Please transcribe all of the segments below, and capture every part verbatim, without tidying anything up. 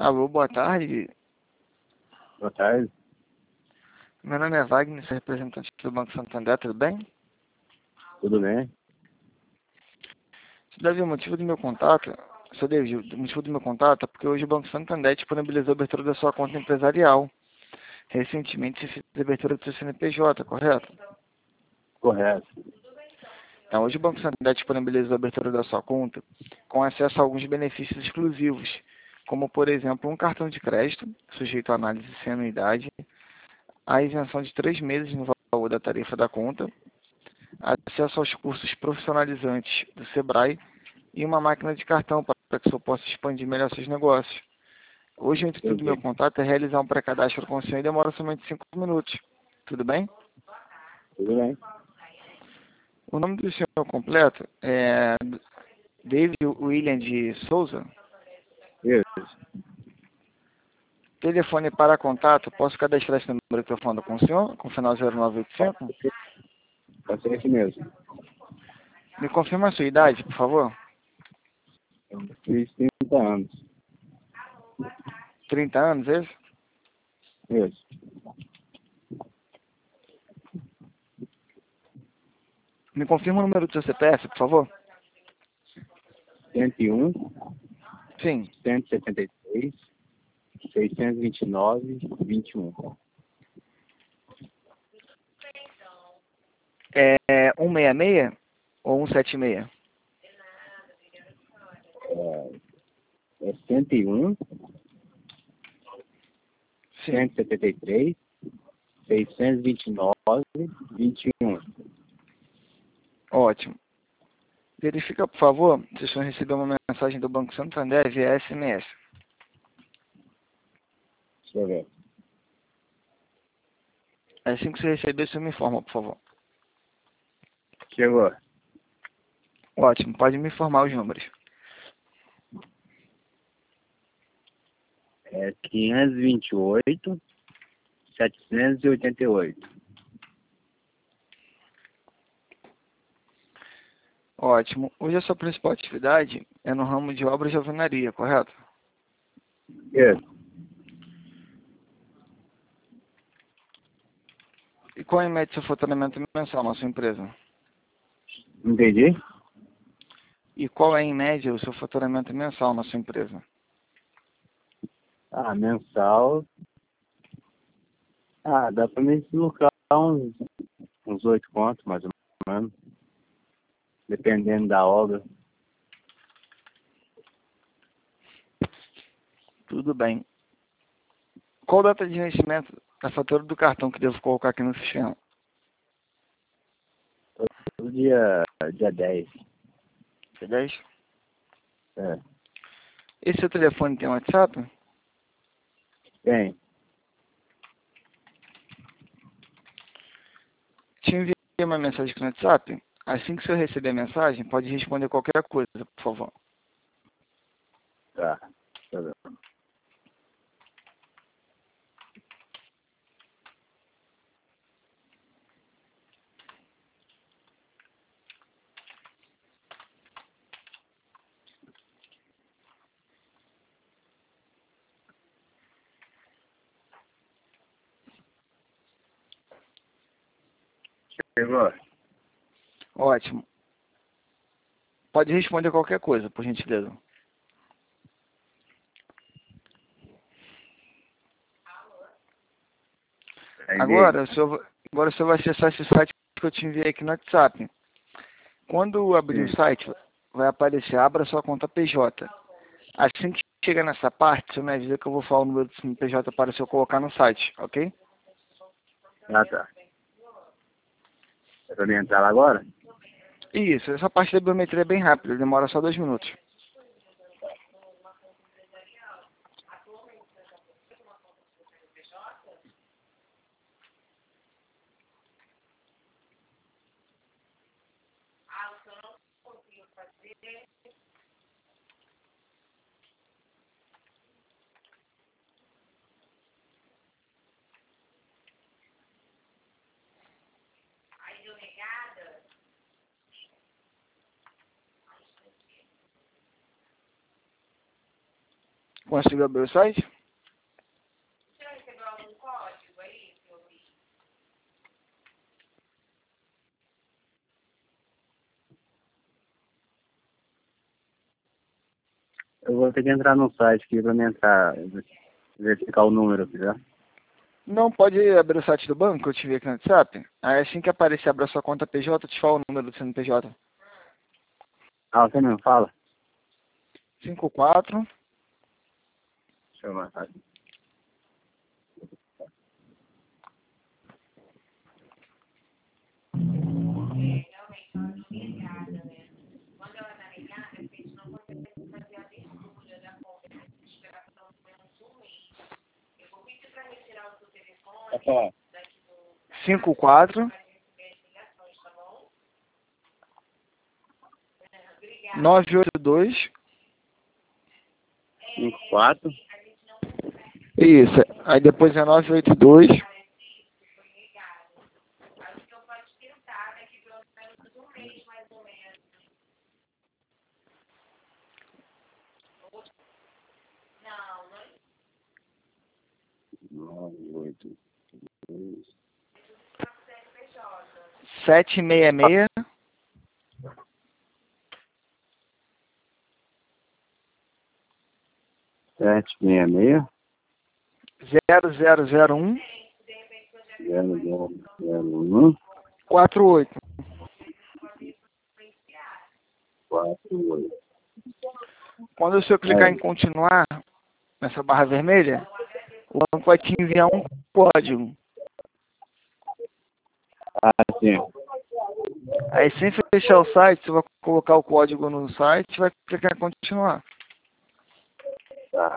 Alô, boa tarde. Boa tarde. Meu nome é Wagner, sou representante do Banco Santander, tudo bem? Tudo bem? Davi, o motivo do meu contato, seu Davi, o motivo do meu contato é porque hoje o Banco Santander disponibilizou a abertura da sua conta empresarial. Recentemente você fez a abertura do seu C N P J, correto? Correto. Então, hoje o Banco Santander disponibilizou a abertura da sua conta com acesso a alguns benefícios exclusivos, como, por exemplo, um cartão de crédito, sujeito à análise sem anuidade, a isenção de três meses no valor da tarifa da conta, acesso aos cursos profissionalizantes do Sebrae e uma máquina de cartão para que o senhor possa expandir melhor seus negócios. Hoje, o intuito do meu Entendi. contato é realizar um pré-cadastro com o senhor e demora somente cinco minutos. Tudo bem? Tudo bem. O nome do senhor completo é David William de Souza. Isso. Telefone para contato, posso cadastrar esse número que eu estou falando com o senhor, com o final zero nove oito cinco? Pode ser esse mesmo. Me confirma a sua idade, por favor. Eu fiz trinta anos. trinta anos, é isso? Isso. Me confirma o número do seu C P F, por favor. cento e um, Sim. cento e setenta e três, seiscentos e vinte e nove, vinte e um. É cento e sessenta e seis ou cento e setenta e seis? É, é cento e um, Sim. cento e setenta e três, seiscentos e vinte e nove, vinte e um. Ótimo. Verifica, por favor, se o senhor recebeu uma mensagem do Banco Santander via S M S. Deixa eu ver. Assim que você receber, o senhor me informa, por favor. Chegou. Ótimo, pode me informar os números. É quinhentos e vinte e oito, setecentos e oitenta e oito. Ótimo. Hoje a sua principal atividade é no ramo de obras de alvenaria, correto? Isso. E qual é em média seu faturamento mensal na sua empresa? Entendi? E qual é em média o seu faturamento mensal na sua empresa? Ah, mensal. Ah, dá pra me deslocar uns, uns oito contos, mais ou menos. Dependendo da obra. Tudo bem. Qual data de vencimento da fatura do cartão que devo colocar aqui no sistema? Todo dia, dia dez. Dia dez? É. Esse seu telefone tem WhatsApp? Tem. Te enviei uma mensagem aqui no WhatsApp. Assim que o senhor receber a mensagem, pode responder qualquer coisa, por favor. Tá. Deixa eu ver. Chegou? Ótimo. Pode responder qualquer coisa, por gentileza. Entendi. Agora, o senhor, agora o senhor vai acessar esse site que eu te enviei aqui no WhatsApp. Quando abrir o Sim. site, vai aparecer, abra sua conta P J. Assim que chegar nessa parte, você me avisa que eu vou falar o número do C N P J para o senhor colocar no site, ok? Ah, tá. Eu tô entrar lá agora? Isso, essa parte da biometria é bem rápida, demora só dois minutos. Conseguiu abrir o site? Eu vou ter que entrar no site aqui para me entrar, verificar o número aqui, tá? Não, pode abrir o site do banco, que eu te vi aqui no WhatsApp. Aí assim que aparecer, abra sua conta P J, eu te falo o número do C N P J. Ah, você mesmo fala? cinco quatro. Deixa eu marcar. Pode falar. cinco quatro. nove oito dois. cinco quatro. Isso. Aí depois é nove oito dois. nove oito dois. sete seis seis. sete seis seis. zero zero zero um. zero zero zero um. quatro oito. quatro oito. Quando o senhor clicar É. em continuar, nessa barra vermelha, o banco vai te enviar um código. Ah, sim. Aí sem fechar o site, você vai colocar o código no site e vai clicar em continuar. Tá.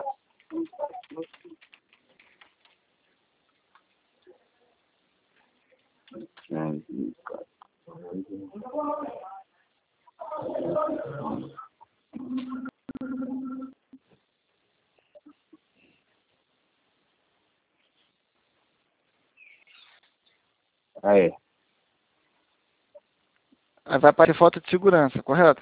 Aí. Aí vai aparecer foto de segurança, correto?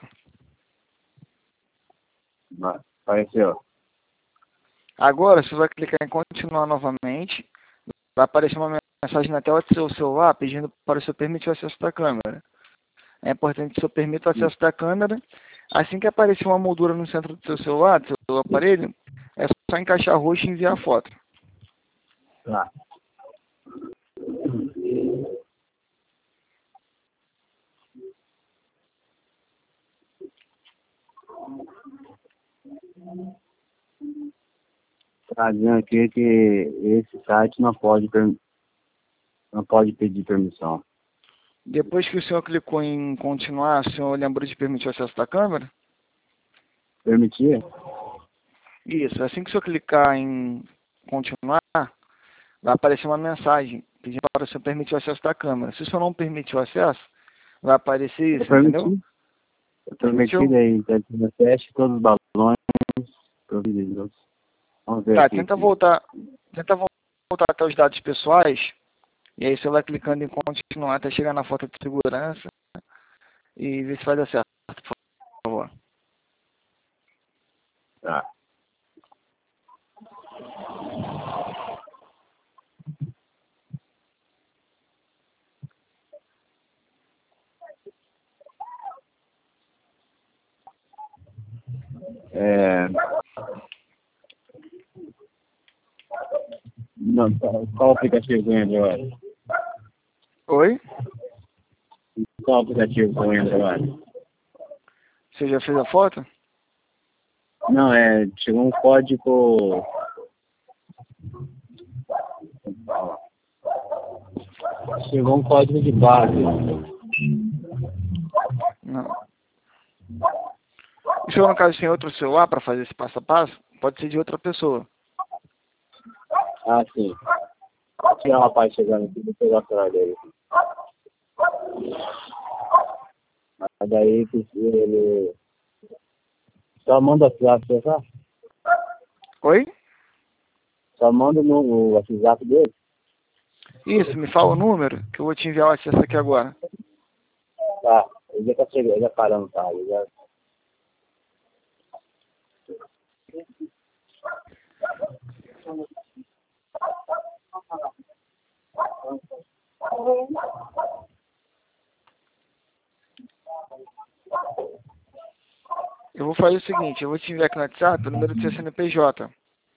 Vai. Apareceu. Agora, você vai clicar em continuar novamente. Vai aparecer uma mensagem na tela do seu celular pedindo para o senhor permitir o acesso da câmera. É importante que o senhor permita o acesso da câmera. Assim que aparecer uma moldura no centro do seu celular, do seu aparelho, é só encaixar roxo e enviar a foto. Tá. Tá dizendo aqui que esse site não pode, per- não pode pedir permissão. Depois que o senhor clicou em continuar, o senhor lembrou de permitir o acesso da câmera? Permitir? Isso. Assim que o senhor clicar em continuar, vai aparecer uma mensagem pedindo para o senhor permitir o acesso da câmera. Se o senhor não permitir o acesso, vai aparecer Eu isso, entendeu? permiti. Eu Permitiu? permiti aí, tá dizendo teste todos os balões providos. Vamos ver Tá, aqui. tenta voltar, tenta voltar até os dados pessoais, e aí você vai clicando em continuar até chegar na foto de segurança e ver se vai dar certo, por favor. Tá. É... Não, qual aplicativo que eu entro agora? Oi? Qual aplicativo que eu entro agora? Você já fez a foto? Não, é... Chegou um código... Chegou um código de base. Não. O senhor, no caso, tem outro celular para fazer esse passo a passo? Pode ser de outra pessoa. Ah, sim. Tinha um rapaz chegando aqui, vou pegar o celular dele. Mas daí ele só manda o WhatsApp, você sabe? Oi? Só manda no o WhatsApp dele. Isso, me fala o número, que eu vou te enviar o acesso aqui agora. Tá, ele já tá chegando, ele já parando, tá? Ele já... Eu vou fazer o seguinte, eu vou te enviar aqui no WhatsApp o número do seu C N P J.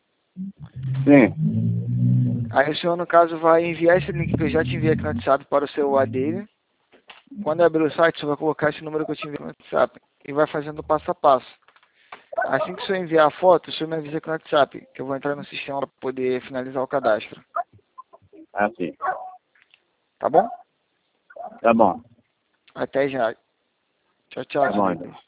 Sim. Aí o senhor, no caso, vai enviar esse link que eu já te enviei aqui no WhatsApp para o celular dele. Quando abrir o site, o senhor vai colocar esse número que eu te enviei no WhatsApp e vai fazendo passo a passo. Assim que o senhor enviar a foto, o senhor me avisa aqui no WhatsApp, que eu vou entrar no sistema para poder finalizar o cadastro. Ah, sim. Tá bom? Tá bom. Até já. Tchau, tchau, Tá bom, senhor. então.